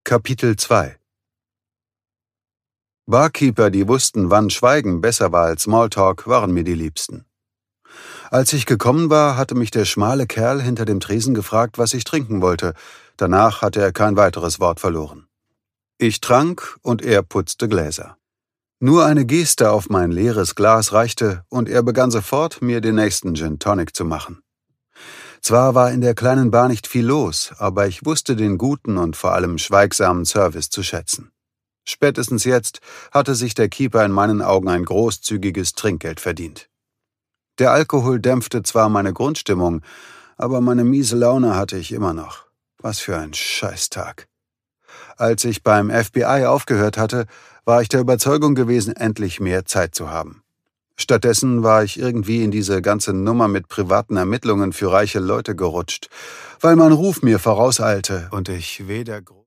Kapitel 2 Barkeeper, die wussten, wann Schweigen besser war als Smalltalk, waren mir die Liebsten. Als ich gekommen war, hatte mich der schmale Kerl hinter dem Tresen gefragt, was ich trinken wollte. Danach hatte er kein weiteres Wort verloren. Ich trank und er putzte Gläser. Nur eine Geste auf mein leeres Glas reichte und er begann sofort, mir den nächsten Gin Tonic zu machen. Zwar war in der kleinen Bar nicht viel los, aber ich wusste den guten und vor allem schweigsamen Service zu schätzen. Spätestens jetzt hatte sich der Keeper in meinen Augen ein großzügiges Trinkgeld verdient. Der Alkohol dämpfte zwar meine Grundstimmung, aber meine miese Laune hatte ich immer noch. Was für ein Scheißtag. Als ich beim FBI aufgehört hatte, war ich der Überzeugung gewesen, endlich mehr Zeit zu haben. Stattdessen war ich irgendwie in diese ganze Nummer mit privaten Ermittlungen für reiche Leute gerutscht, weil mein Ruf mir vorauseilte und ich weder